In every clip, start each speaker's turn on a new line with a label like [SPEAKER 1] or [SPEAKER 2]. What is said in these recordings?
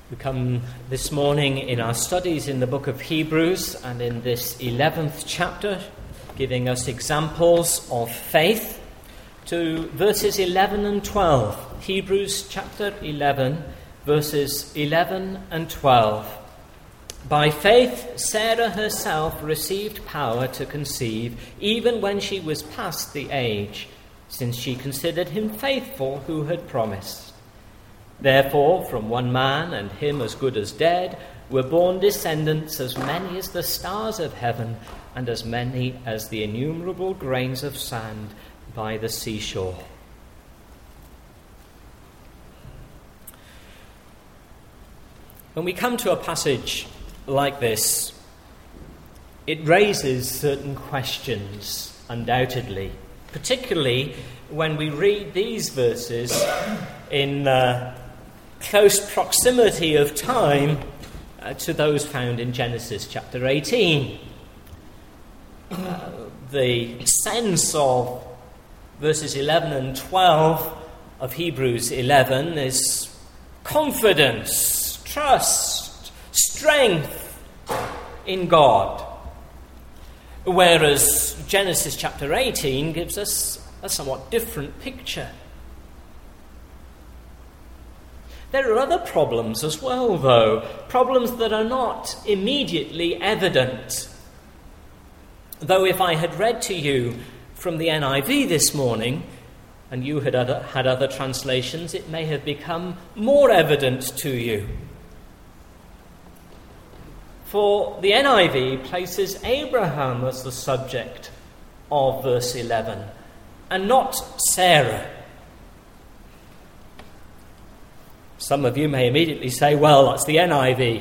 [SPEAKER 1] We come this morning in our studies in the book of Hebrews and in this 11th chapter, giving us examples of faith, to verses 11 and 12. Hebrews chapter 11, verses 11 and 12. By faith, Sarah herself received power to conceive, even when she was past the age, since she considered him faithful who had promised. Therefore, from one man, and him as good as dead, were born descendants as many as the stars of heaven, and as many as the innumerable grains of sand by the seashore. When we come to a passage like this, it raises certain questions, undoubtedly, particularly when we read these verses in close proximity of time to those found in Genesis chapter 18. The sense of verses 11 and 12 of Hebrews 11 is confidence, trust, strength in God, whereas Genesis chapter 18 gives us a somewhat different picture. There are other problems as well, though, problems that are not immediately evident. Though if I had read to you from the NIV this morning, and you had other translations, it may have become more evident to you. For the NIV places Abraham as the subject of verse 11, and not Sarah. Some of you may immediately say, well, that's the NIV.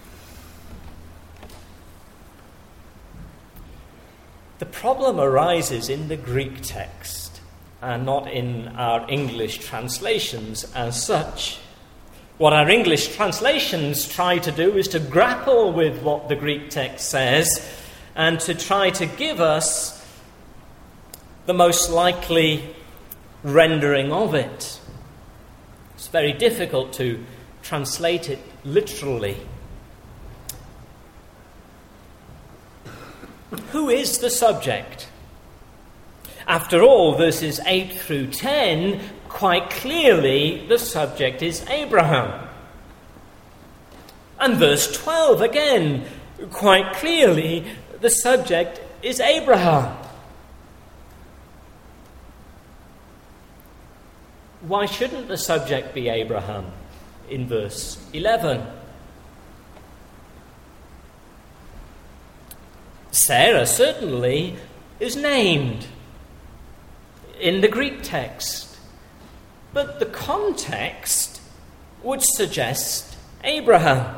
[SPEAKER 1] The problem arises in the Greek text, and not in our English translations as such. What our English translations try to do is to grapple with what the Greek text says, and to try to give us the most likely rendering of it. It's very difficult to translate it literally. Who is the subject? After all, verses 8 through 10, quite clearly the subject is Abraham. And verse 12 again, quite clearly the subject is Abraham. Why shouldn't the subject be Abraham in verse 11? Sarah certainly is named in the Greek text, but the context would suggest Abraham.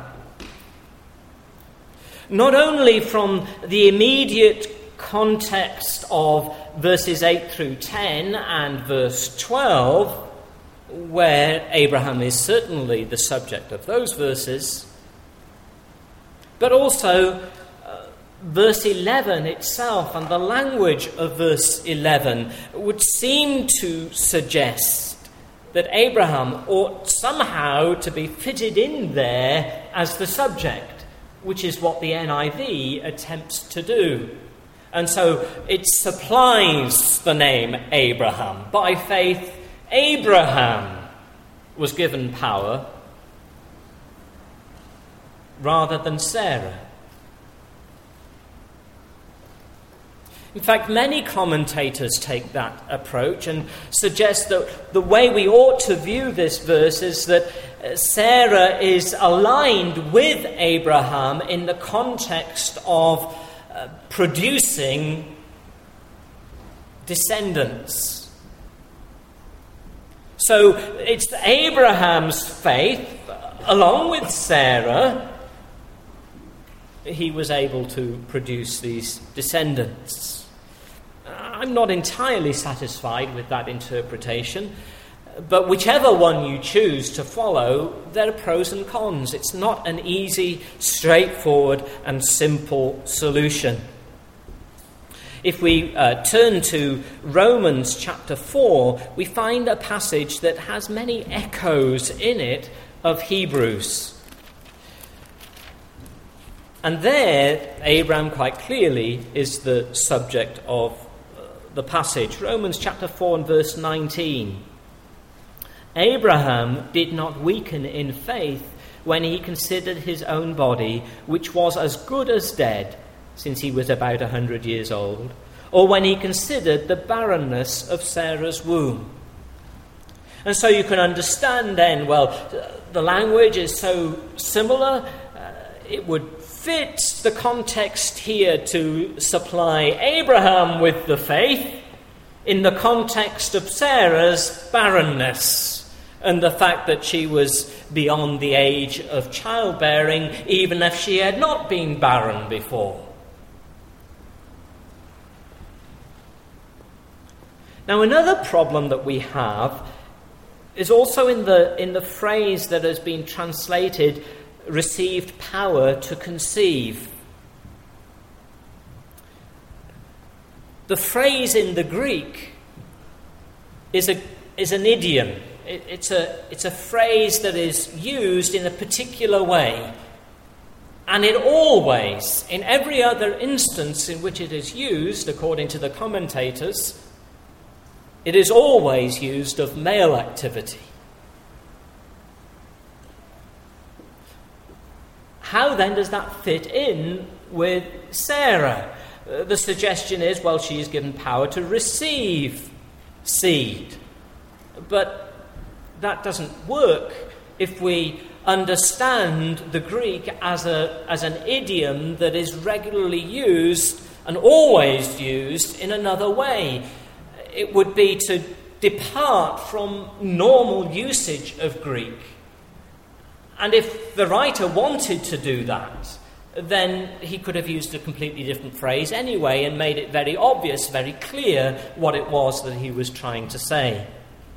[SPEAKER 1] Not only from the immediate context of verses 8 through 10 and verse 12, where Abraham is certainly the subject of those verses, but also verse 11 itself and the language of verse 11 would seem to suggest that Abraham ought somehow to be fitted in there as the subject, which is what the NIV attempts to do. And so it supplies the name Abraham. By faith, Abraham was given power rather than Sarah. In fact, many commentators take that approach and suggest that the way we ought to view this verse is that Sarah is aligned with Abraham in the context of producing descendants. So it's Abraham's faith, along with Sarah, he was able to produce these descendants. I'm not entirely satisfied with that interpretation, but whichever one you choose to follow, there are pros and cons. It's not an easy, straightforward, and simple solution. If we turn to Romans chapter 4, we find a passage that has many echoes in it of Hebrews. And there, Abraham quite clearly is the subject of the passage. Romans chapter 4 and verse 19. Abraham did not weaken in faith when he considered his own body, which was as good as dead, since he was about 100 years old, or when he considered the barrenness of Sarah's womb. And so you can understand then, well, the language is so similar, it would fit the context here to supply Abraham with the faith in the context of Sarah's barrenness and the fact that she was beyond the age of childbearing, even if she had not been barren before. Now, another problem that we have is also in the phrase that has been translated, received power to conceive. The phrase in the Greek is an idiom. It's a phrase that is used in a particular way. And it always, in every other instance in which it is used, according to the commentators, it is always used of male activity. How then does that fit in with Sarah? The suggestion is, well, she is given power to receive seed. But that doesn't work if we understand the Greek as an idiom that is regularly used and always used in another way. It would be to depart from normal usage of Greek. And if the writer wanted to do that, then he could have used a completely different phrase anyway and made it very obvious, very clear what it was that he was trying to say.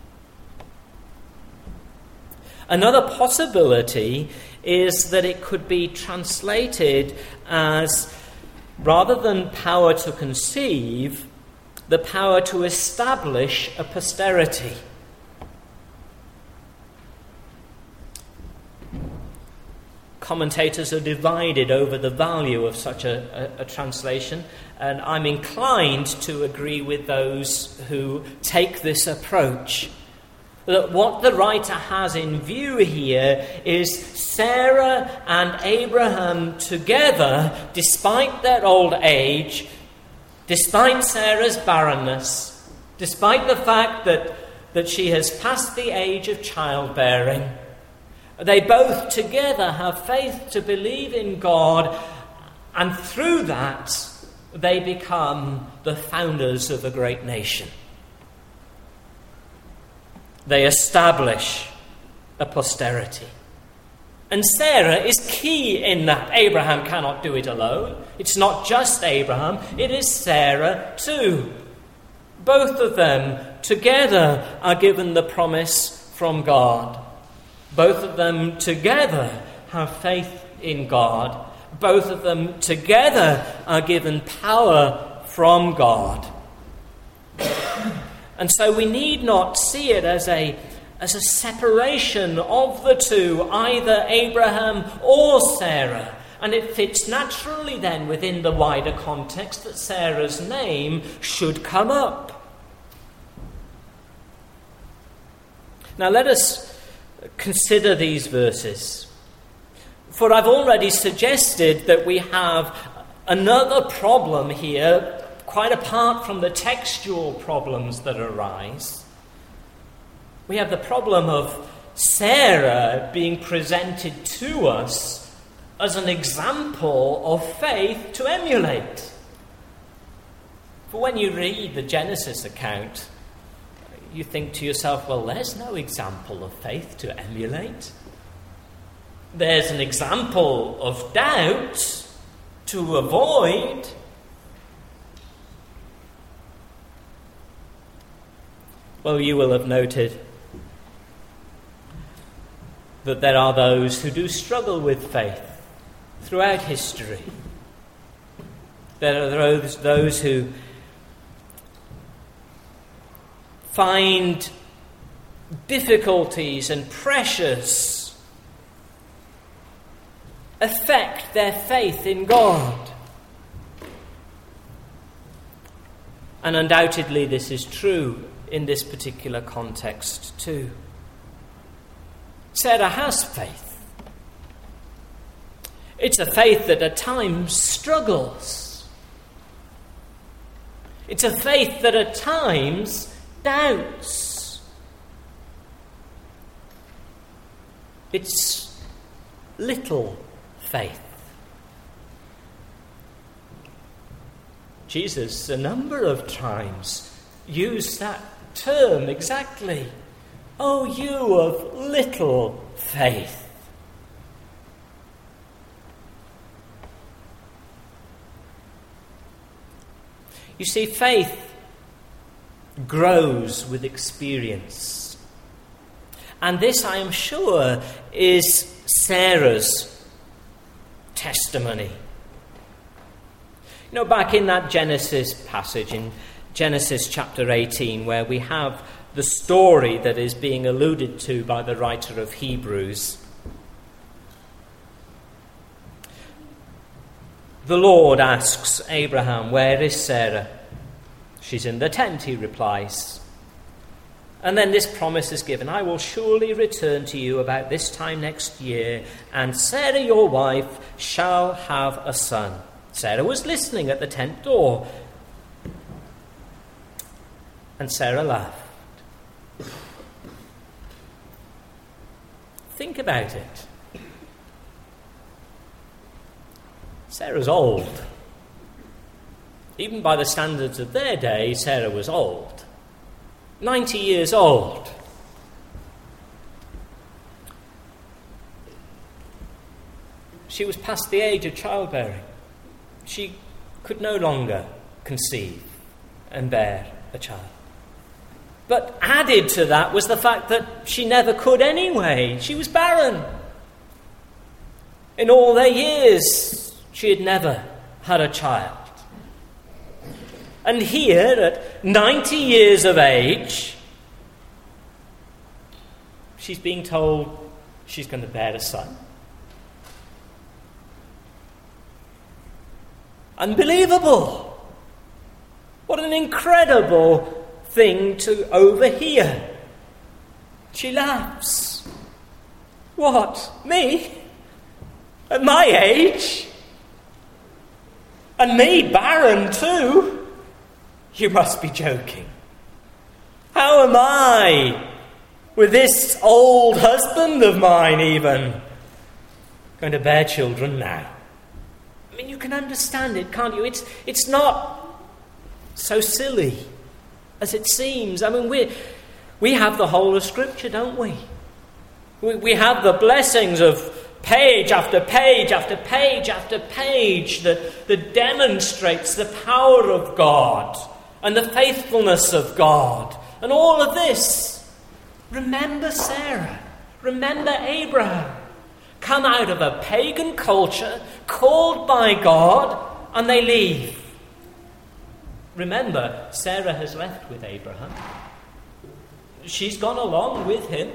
[SPEAKER 1] Another possibility is that it could be translated as, rather than power to conceive, the power to establish a posterity. Commentators are divided over the value of such a translation, and I'm inclined to agree with those who take this approach. That what the writer has in view here is Sarah and Abraham together, despite their old age, despite Sarah's barrenness, despite the fact that she has passed the age of childbearing, they both together have faith to believe in God, and through that they become the founders of a great nation. They establish a posterity. And Sarah is key in that. Abraham cannot do it alone. It's not just Abraham, it is Sarah too. Both of them together are given the promise from God. Both of them together have faith in God. Both of them together are given power from God. And so we need not see it as a separation of the two, either Abraham or Sarah. And it fits naturally then within the wider context that Sarah's name should come up. Now let us consider these verses. For I've already suggested that we have another problem here, quite apart from the textual problems that arise. We have the problem of Sarah being presented to us as an example of faith to emulate. For when you read the Genesis account, you think to yourself, well, there's no example of faith to emulate. There's an example of doubt to avoid. Well, you will have noted that there are those who do struggle with faith throughout history. There are those who find difficulties and pressures affect their faith in God. And undoubtedly this is true in this particular context too. Sarah has faith. It's a faith that at times struggles. It's a faith that at times doubts. It's little faith. Jesus, a number of times, used that term exactly. Oh, you of little faith. You see, faith grows with experience. And this, I am sure, is Sarah's testimony. You know, back in that Genesis passage, in Genesis chapter 18, where we have the story that is being alluded to by the writer of Hebrews, the Lord asks Abraham, "Where is Sarah?" "She's in the tent," he replies. And then this promise is given, "I will surely return to you about this time next year, and Sarah your wife shall have a son." Sarah was listening at the tent door, and Sarah laughed. Think about it. Sarah's old. Even by the standards of their day, Sarah was old. 90 years old. She was past the age of childbearing. She could no longer conceive and bear a child. But added to that was the fact that she never could anyway. She was barren. In all their years, she had never had a child. And here, at 90 years of age, she's being told she's going to bear a son. Unbelievable! What an incredible thing to overhear. She laughs. What? Me? At my age? And me barren too? You must be joking. How am I, with this old husband of mine even, going to bear children now? I mean, you can understand it, can't you? It's not so silly as it seems. I mean, we have the whole of Scripture, don't we? We have the blessings of page after page after page after page that demonstrates the power of God and the faithfulness of God. And all of this. Remember Sarah. Remember Abraham. Come out of a pagan culture, called by God, and they leave. Remember, Sarah has left with Abraham. She's gone along with him.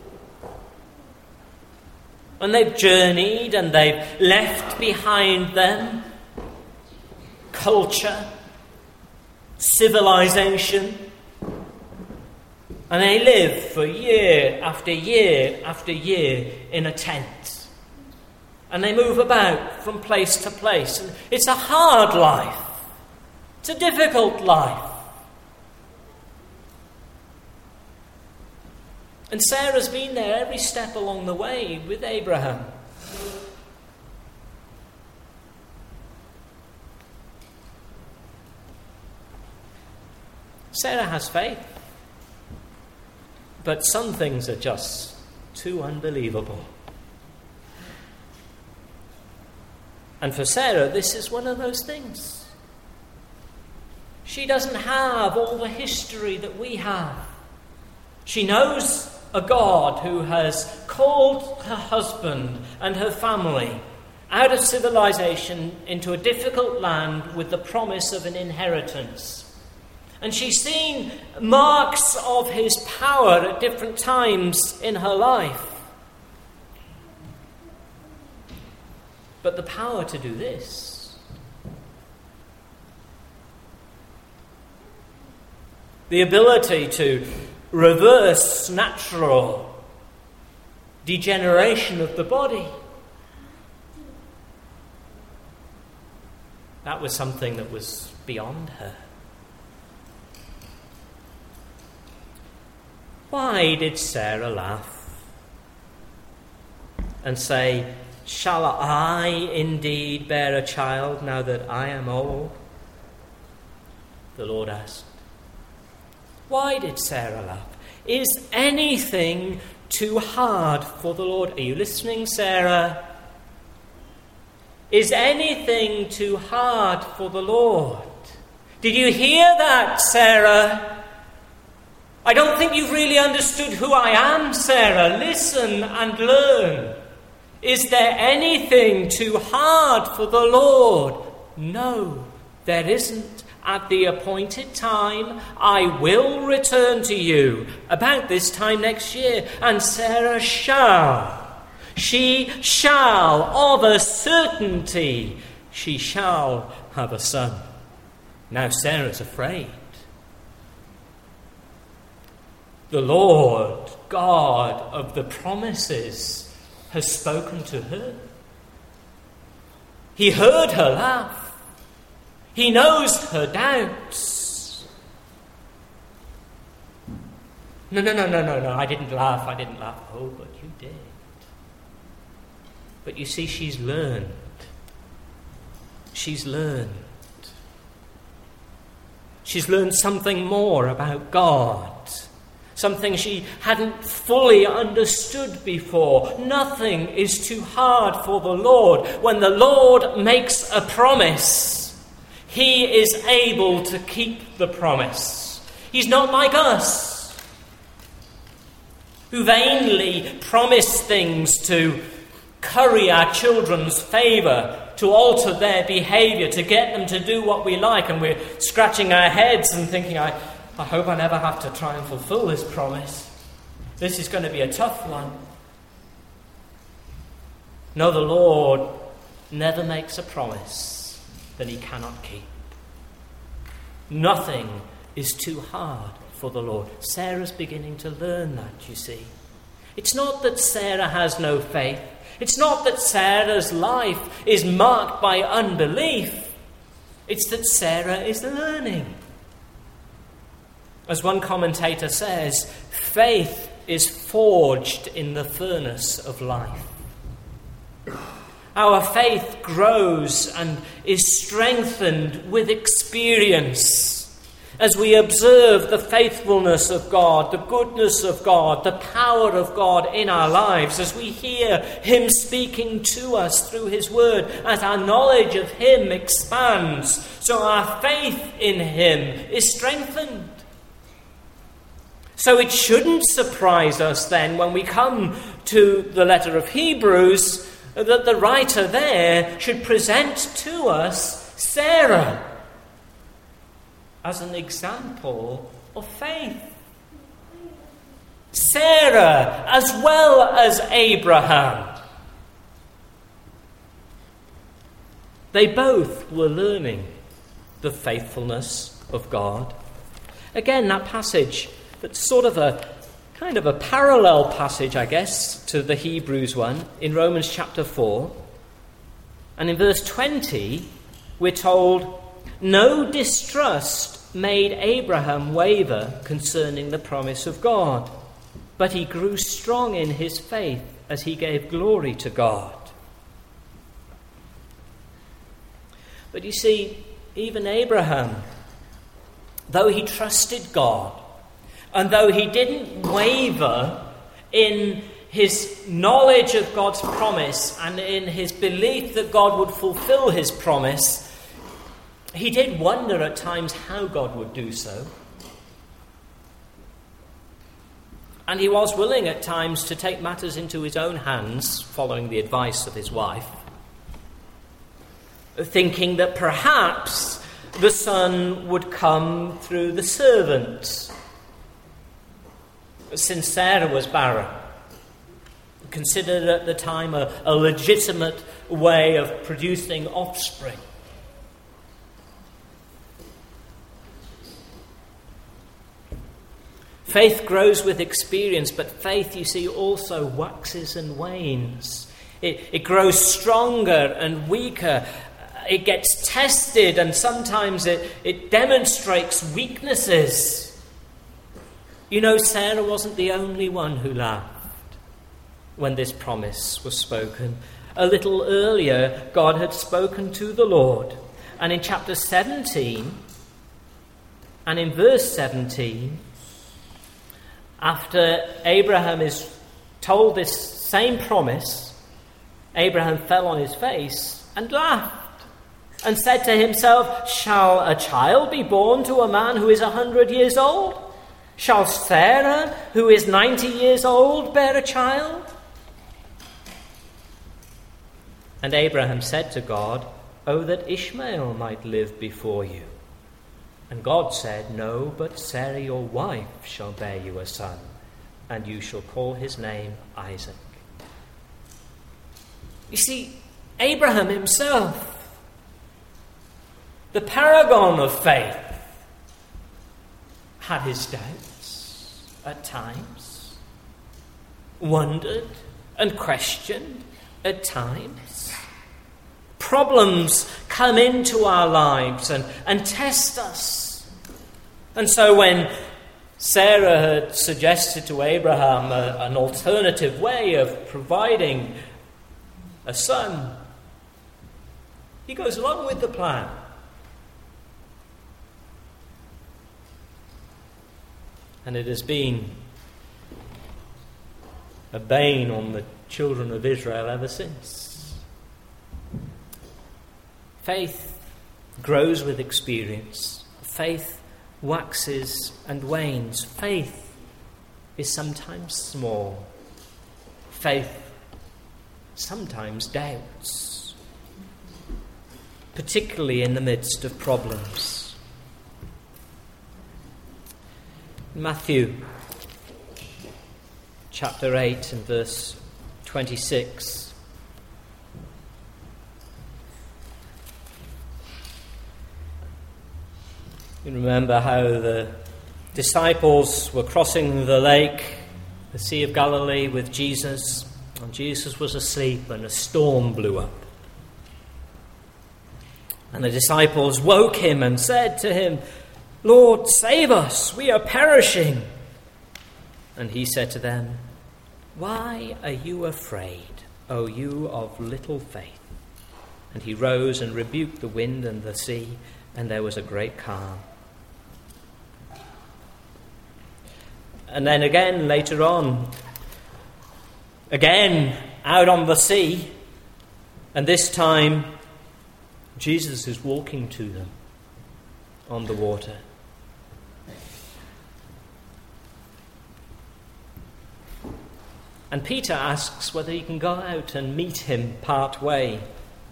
[SPEAKER 1] And they've journeyed and they've left behind them culture, civilization, and they live for year after year after year in a tent. And they move about from place to place. And it's a hard life. It's a difficult life. And Sarah's been there every step along the way with Abraham. Sarah has faith. But some things are just too unbelievable. And for Sarah, this is one of those things. She doesn't have all the history that we have. She knows a God who has called her husband and her family out of civilization into a difficult land with the promise of an inheritance. And she's seen marks of his power at different times in her life. but the power to do this. The ability to reverse natural degeneration of the body. That was something that was beyond her. Why did Sarah laugh and say, "Shall I indeed bear a child now that I am old?" The Lord asked. Why did Sarah laugh? Is anything too hard for the Lord? Are you listening, Sarah? Is anything too hard for the Lord? Did you hear that, Sarah? I don't think you've really understood who I am, Sarah. Listen and learn. Is there anything too hard for the Lord? No, there isn't. At the appointed time, I will return to you about this time next year, and Sarah she shall, of a certainty, she shall have a son. Now Sarah's afraid. The Lord God of the promises has spoken to her. He heard her laugh. He knows her doubts. No, I didn't laugh. Oh, but you did. But you see, she's learned. She's learned something more about God. Something she hadn't fully understood before. Nothing is too hard for the Lord. When the Lord makes a promise, He is able to keep the promise. He's not like us, who vainly promise things to curry our children's favour, to alter their behaviour, to get them to do what we like, and we're scratching our heads and thinking, I hope I never have to try and fulfil this promise. This is going to be a tough one. No, the Lord never makes a promise that He cannot keep. Nothing is too hard for the Lord. Sarah's beginning to learn that, you see. It's not that Sarah has no faith. It's not that Sarah's life is marked by unbelief. It's that Sarah is learning. As one commentator says, faith is forged in the furnace of life. Our faith grows and is strengthened with experience as we observe the faithfulness of God, the goodness of God, the power of God in our lives, as we hear Him speaking to us through His word, as our knowledge of Him expands, so our faith in Him is strengthened. So it shouldn't surprise us then when we come to the letter of Hebrews that the writer there should present to us Sarah as an example of faith. Sarah as well as Abraham. They both were learning the faithfulness of God. Again, that passage, that's sort of a kind of a parallel passage, I guess, to the Hebrews one in Romans chapter 4. And in verse 20, we're told, no distrust made Abraham waver concerning the promise of God, but he grew strong in his faith as he gave glory to God. But you see, even Abraham, though he trusted God, and though he didn't waver in his knowledge of God's promise and in his belief that God would fulfill his promise, he did wonder at times how God would do so. And he was willing at times to take matters into his own hands, following the advice of his wife, thinking that perhaps the son would come through the servants, since Sarah was barren. considered at the time a legitimate way of producing offspring. Faith grows with experience, but faith, you see, also waxes and wanes. It grows stronger and weaker. It gets tested, and sometimes it demonstrates weaknesses. You know, Sarah wasn't the only one who laughed when this promise was spoken. A little earlier, God had spoken to the Lord. And in chapter 17, and in verse 17, after Abraham is told this same promise, Abraham fell on his face and laughed and said to himself, "Shall a child be born to a man who is 100 years old? Shall Sarah, who is 90 years old, bear a child?" And Abraham said to God, "Oh, that Ishmael might live before you." And God said, "No, but Sarah your wife shall bear you a son, and you shall call his name Isaac." You see, Abraham himself, the paragon of faith, had his doubts at times, wondered and questioned at times. Problems come into our lives and test us. And so when Sarah had suggested to Abraham an alternative way of providing a son, he goes along with the plan. And it has been a bane on the children of Israel ever since. Faith grows with experience. Faith waxes and wanes. Faith is sometimes small. Faith sometimes doubts, particularly in the midst of problems. Matthew chapter 8 and verse 26. You remember how the disciples were crossing the lake, the Sea of Galilee, with Jesus, and Jesus was asleep and a storm blew up. And the disciples woke him and said to him, "Lord, save us, we are perishing." And he said to them, "Why are you afraid, O you of little faith?" And he rose and rebuked the wind and the sea, and there was a great calm. And then again, later on, again out on the sea, and this time Jesus is walking to them on the water. And Peter asks whether he can go out and meet him part way.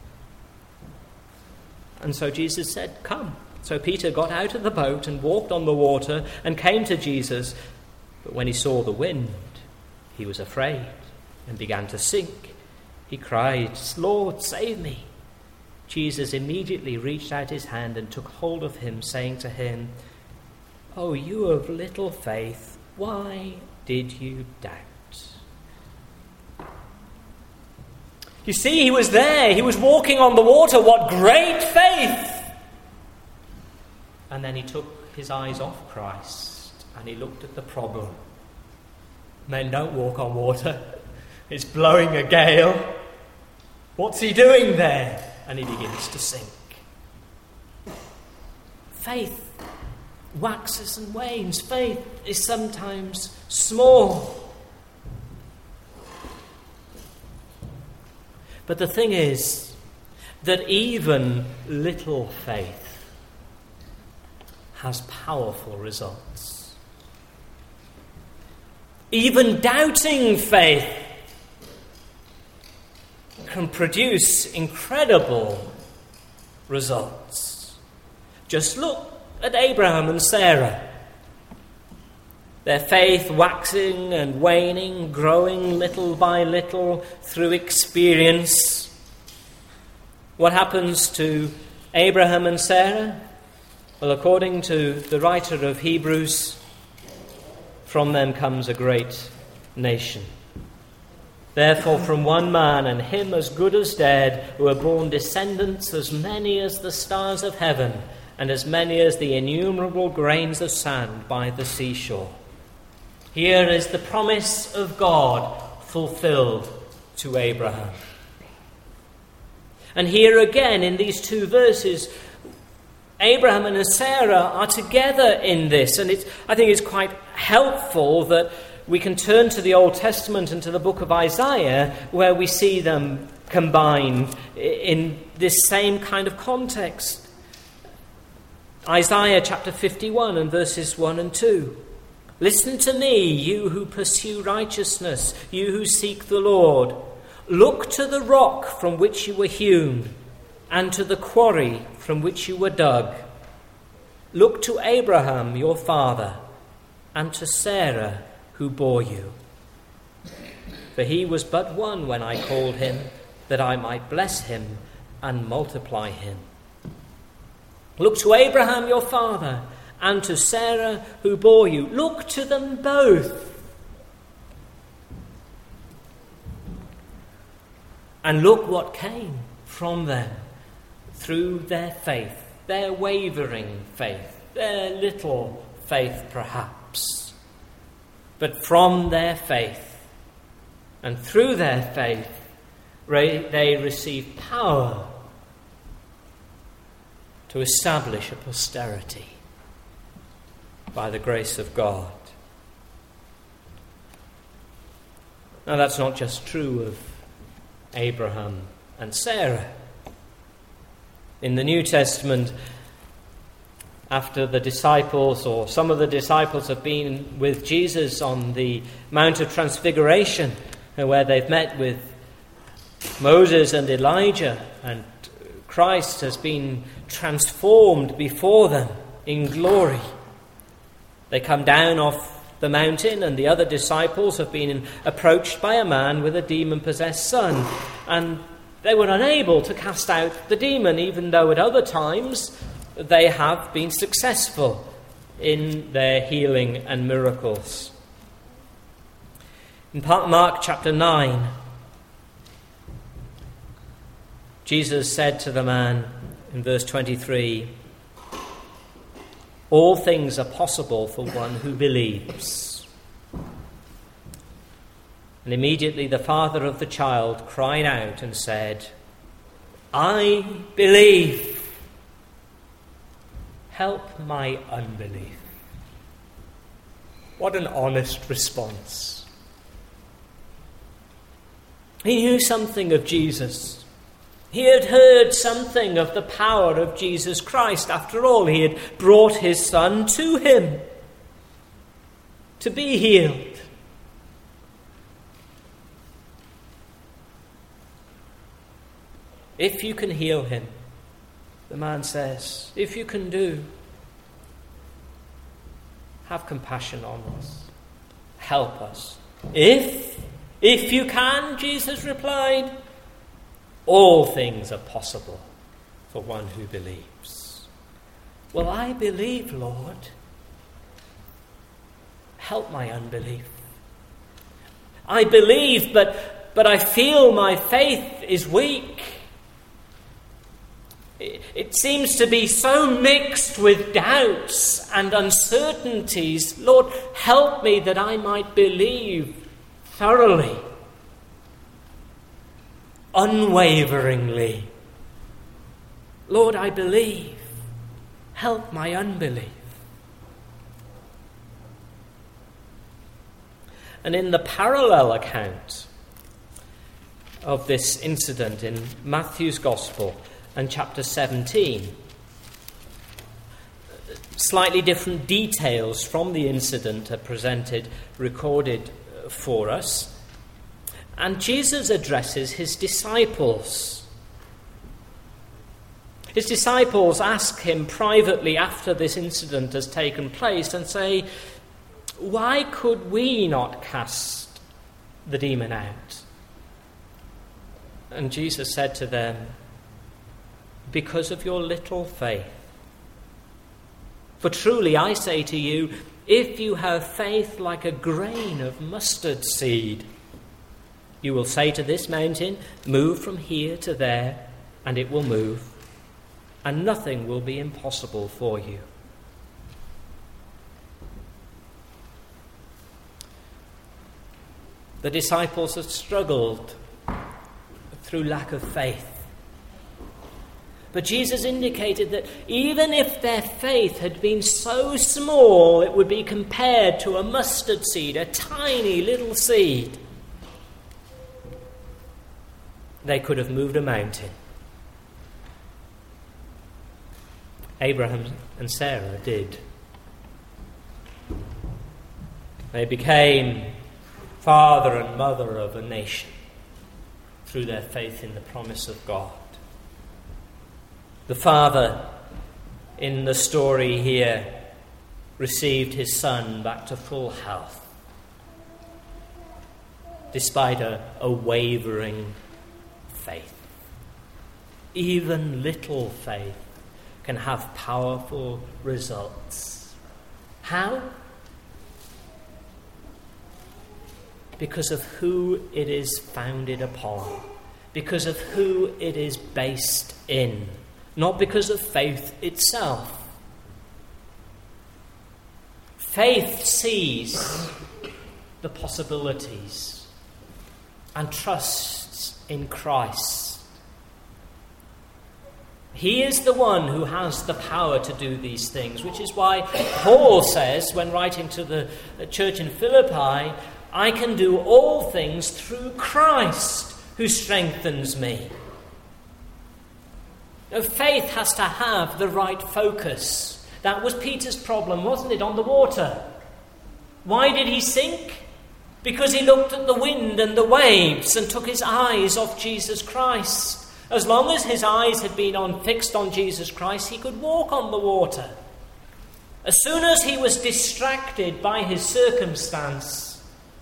[SPEAKER 1] And so Jesus said, "Come." So Peter got out of the boat and walked on the water and came to Jesus. But when he saw the wind, he was afraid and began to sink. He cried, "Lord, save me." Jesus immediately reached out his hand and took hold of him, saying to him, "Oh, you of little faith, why did you doubt?" You see, he was there. He was walking on the water. What great faith! And then he took his eyes off Christ and he looked at the problem. Men don't walk on water. It's blowing a gale. What's he doing there? And he begins to sink. Faith waxes and wanes. Faith is sometimes small. But the thing is that even little faith has powerful results. Even doubting faith can produce incredible results. Just look at Abraham and Sarah. their faith waxing and waning, growing little by little through experience. What happens to Abraham and Sarah? Well, according to the writer of Hebrews, from them comes a great nation. Therefore, from one man, and him as good as dead, were born descendants as many as the stars of heaven, and as many as the innumerable grains of sand by the seashore. Here is the promise of God fulfilled to Abraham. And here again, in these two verses, Abraham and Sarah are together in this. And I think it's quite helpful that we can turn to the Old Testament and to the book of Isaiah, where we see them combined in this same kind of context. Isaiah chapter 51 and verses 1 and 2. Listen to me, you who pursue righteousness, you who seek the Lord. Look to the rock from which you were hewn, and to the quarry from which you were dug. Look to Abraham, your father, and to Sarah, who bore you. For he was but one when I called him, that I might bless him and multiply him. Look to Abraham, your father, and to Sarah, who bore you. Look to them both. And look what came from them through their faith, their wavering faith, their little faith perhaps. But from their faith and through their faith, they receive power to establish a posterity by the grace of God. Now, that's not just true of Abraham and Sarah. In the New Testament, after the disciples, or some of the disciples, have been with Jesus on the Mount of Transfiguration, where they've met with Moses and Elijah, and Christ has been transformed before them in glory. They come down off the mountain, and the other disciples have been approached by a man with a demon-possessed son, and they were unable to cast out the demon, even though at other times they have been successful in their healing and miracles. In Mark chapter 9, Jesus said to the man in verse 23, "All things are possible for one who believes." And immediately the father of the child cried out and said, "I believe. Help my unbelief." What an honest response. He knew something of Jesus. He had heard something of the power of Jesus Christ. After all, he had brought his son to him to be healed. If you can heal him, the man says, if you can do, have compassion on us. Help us. If you can, Jesus replied, all things are possible for one who believes. Well, I believe, Lord. Help my unbelief. I believe, but I feel my faith is weak. It seems to be so mixed with doubts and uncertainties. Lord, help me that I might believe thoroughly, unwaveringly. Lord, I believe. Help my unbelief. And in the parallel account of this incident in Matthew's Gospel and chapter 17, slightly different details from the incident are presented, recorded for us. And Jesus addresses his disciples. His disciples ask him privately after this incident has taken place and say, Why could we not cast the demon out? And Jesus said to them, because of your little faith. For truly I say to you, if you have faith like a grain of mustard seed, you will say to this mountain, move from here to there, and it will move, and nothing will be impossible for you. The disciples had struggled through lack of faith. But Jesus indicated that even if their faith had been so small, it would be compared to a mustard seed, a tiny little seed, they could have moved a mountain. Abraham and Sarah did. They became father and mother of a nation through their faith in the promise of God. The father in the story here received his son back to full health, despite a wavering faith. Even little faith can have powerful results. How? Because of who it is founded upon, because of who it is based in, not because of faith itself. Faith sees the possibilities and trusts in Christ. He is the one who has the power to do these things, which is why Paul says, when writing to the church in Philippi, I can do all things through Christ who strengthens me. Now, faith has to have the right focus. That was Peter's problem, wasn't it, on the water? Why did he sink? Because he looked at the wind and the waves and took his eyes off Jesus Christ. As long as his eyes had been fixed on Jesus Christ, he could walk on the water. As soon as he was distracted by his circumstance,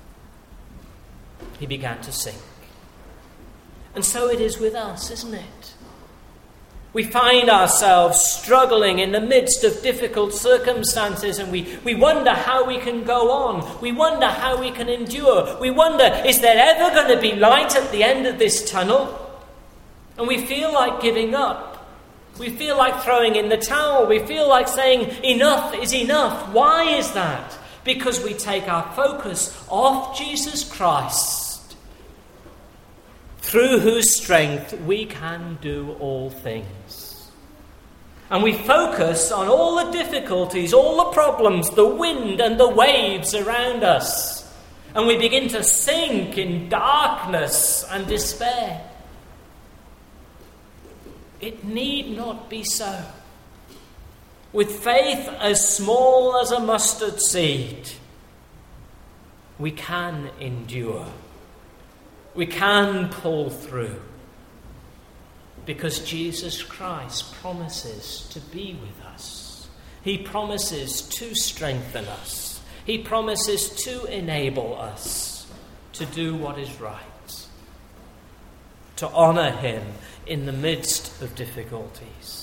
[SPEAKER 1] he began to sink. And so it is with us, isn't it? We find ourselves struggling in the midst of difficult circumstances, and we wonder how we can go on. We wonder how we can endure. We wonder, is there ever going to be light at the end of this tunnel? And we feel like giving up. We feel like throwing in the towel. We feel like saying, enough is enough. Why is that? Because we take our focus off Jesus Christ, through whose strength we can do all things. And we focus on all the difficulties, all the problems, the wind and the waves around us. And we begin to sink in darkness and despair. It need not be so. With faith as small as a mustard seed, we can endure. We can pull through, because Jesus Christ promises to be with us. He promises to strengthen us. He promises to enable us to do what is right, to honour him in the midst of difficulties.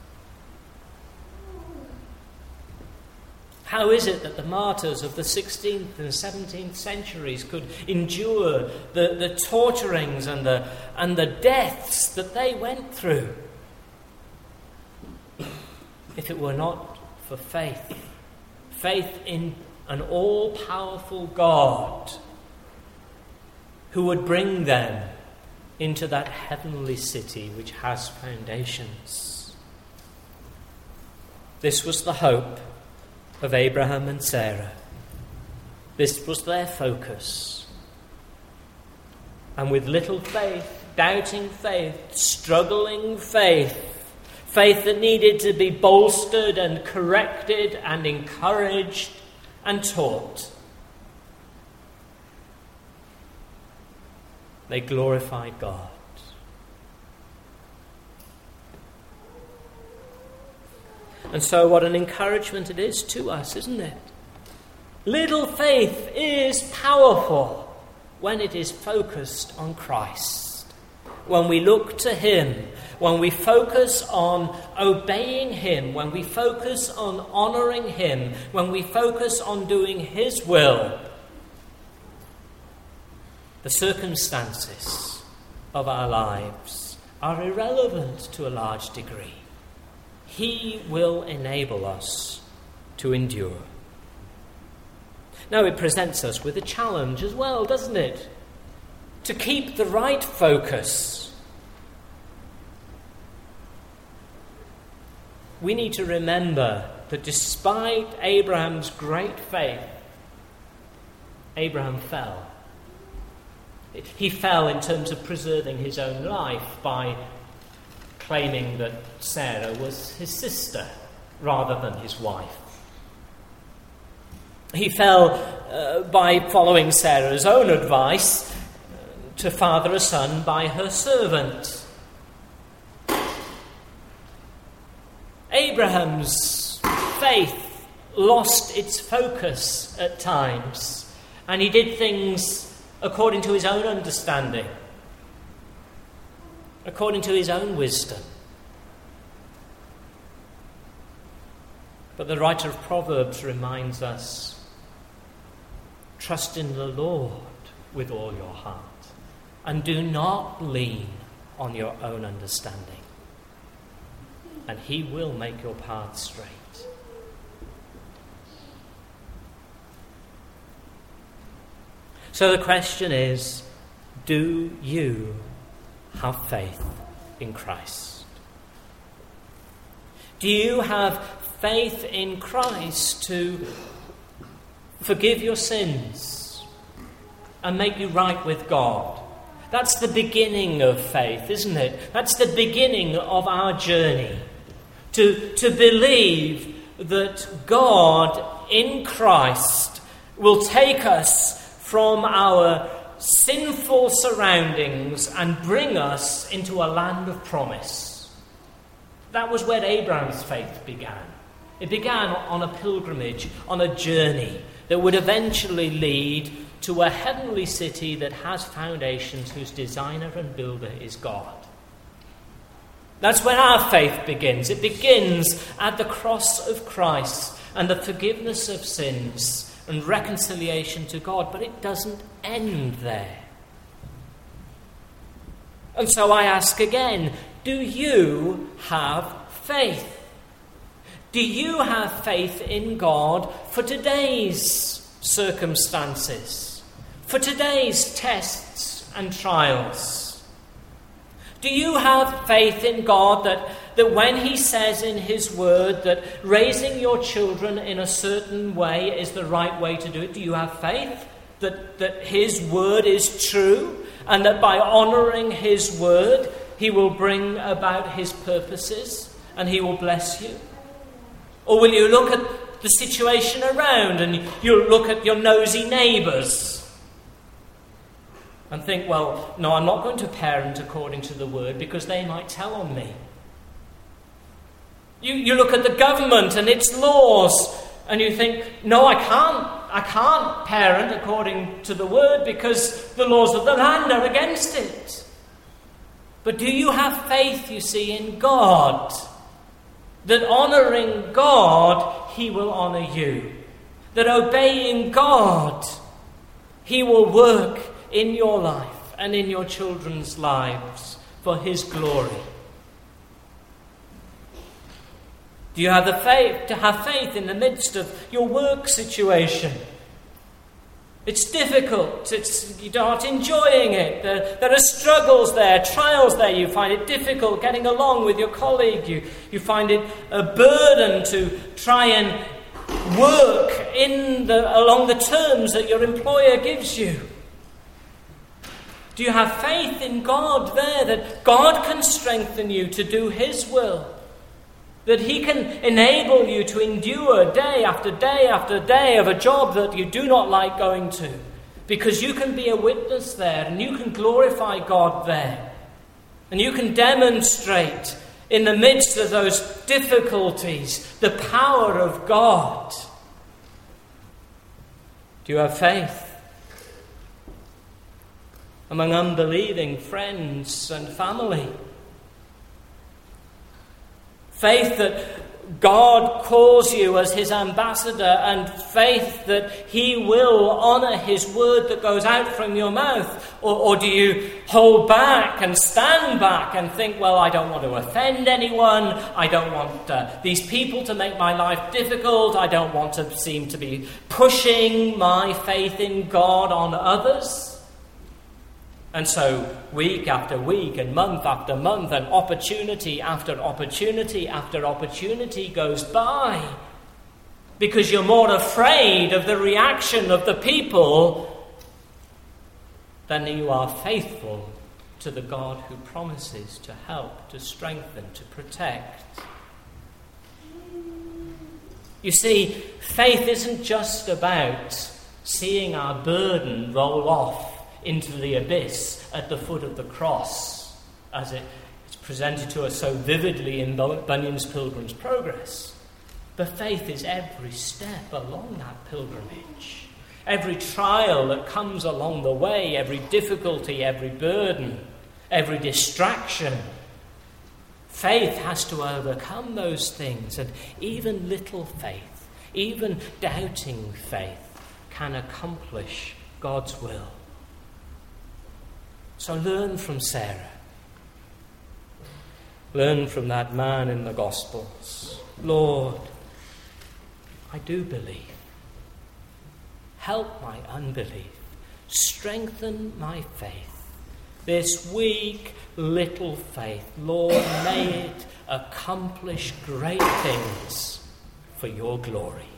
[SPEAKER 1] How is it that the martyrs of the 16th and 17th centuries could endure the torturings and the deaths that they went through? If it were not for faith, faith in an all-powerful God who would bring them into that heavenly city which has foundations. This was the hope of Abraham and Sarah. This was their focus. And with little faith, doubting faith, struggling faith, faith that needed to be bolstered and corrected and encouraged and taught, they glorified God. And so what an encouragement it is to us, isn't it? Little faith is powerful when it is focused on Christ. When we look to him, when we focus on obeying him, when we focus on honouring him, when we focus on doing his will, the circumstances of our lives are irrelevant to a large degree. He will enable us to endure. Now it presents us with a challenge as well, doesn't it? To keep the right focus. We need to remember that despite Abraham's great faith, Abraham fell. He fell in terms of preserving his own life by claiming that Sarah was his sister rather than his wife. He fell by following Sarah's own advice to father a son by her servant. Abraham's faith lost its focus at times, and he did things according to his own understanding, according to his own wisdom. But the writer of Proverbs reminds us, trust in the Lord with all your heart, and do not lean on your own understanding, and he will make your path straight. So the question is, do you have faith in Christ? Do you have faith in Christ to forgive your sins and make you right with God? That's the beginning of faith, isn't it? That's the beginning of our journey. To believe that God in Christ will take us from our sinful surroundings and bring us into a land of promise. That was where Abraham's faith began. It began on a pilgrimage, on a journey that would eventually lead to a heavenly city that has foundations, whose designer and builder is God. That's where our faith begins. It begins at the cross of Christ and the forgiveness of sins and reconciliation to God, but it doesn't end there. And so I ask again, do you have faith? Do you have faith in God for today's circumstances, for today's tests and trials? Do you have faith in God that when he says in his word that raising your children in a certain way is the right way to do it? Do you have faith that his word is true and that by honouring his word he will bring about his purposes and he will bless you? Or will you look at the situation around and you'll look at your nosy neighbours and think, well, no, I'm not going to parent according to the word because they might tell on me. You look at the government and its laws and you think, no, I can't parent according to the word because the laws of the land are against it. But do you have faith, you see, in God? That honouring God, he will honour you. That obeying God, he will work in your life and in your children's lives for his glory. Do you have the faith to have faith in the midst of your work situation? It's difficult. You're not enjoying it. There are struggles there, trials there. You find it difficult getting along with your colleague. You find it a burden to try and work along the terms that your employer gives you. Do you have faith in God there, that God can strengthen you to do his will? That he can enable you to endure day after day after day of a job that you do not like going to, because you can be a witness there and you can glorify God there. And you can demonstrate in the midst of those difficulties the power of God. Do you have faith among unbelieving friends and family? Faith that God calls you as his ambassador, and faith that he will honour his word that goes out from your mouth? Or do you hold back and stand back and think, well, I don't want to offend anyone, I don't want these people to make my life difficult, I don't want to seem to be pushing my faith in God on others? And so week after week and month after month and opportunity after opportunity after opportunity goes by because you're more afraid of the reaction of the people than you are faithful to the God who promises to help, to strengthen, to protect. You see, faith isn't just about seeing our burden roll off into the abyss at the foot of the cross, as it's presented to us so vividly in Bunyan's Pilgrim's Progress. But faith is every step along that pilgrimage. Every trial that comes along the way, every difficulty, every burden, every distraction. Faith has to overcome those things, and even little faith, even doubting faith, can accomplish God's will. So learn from Sarah. Learn from that man in the Gospels. Lord, I do believe. Help my unbelief. Strengthen my faith. This weak little faith, Lord, may it accomplish great things for your glory.